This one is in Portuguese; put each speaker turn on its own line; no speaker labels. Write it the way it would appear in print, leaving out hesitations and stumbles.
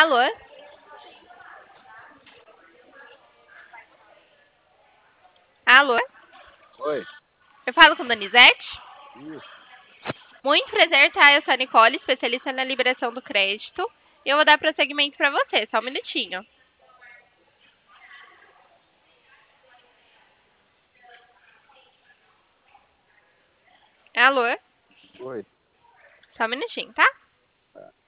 Alô? Alô?
Oi,
Eu falo com Donizete?
isso.
Muito prazer, tá? Eu sou a Nicole, especialista na liberação do crédito. E eu vou dar prosseguimento pra você, só um minutinho. Alô?
Oi.
Só um minutinho, tá?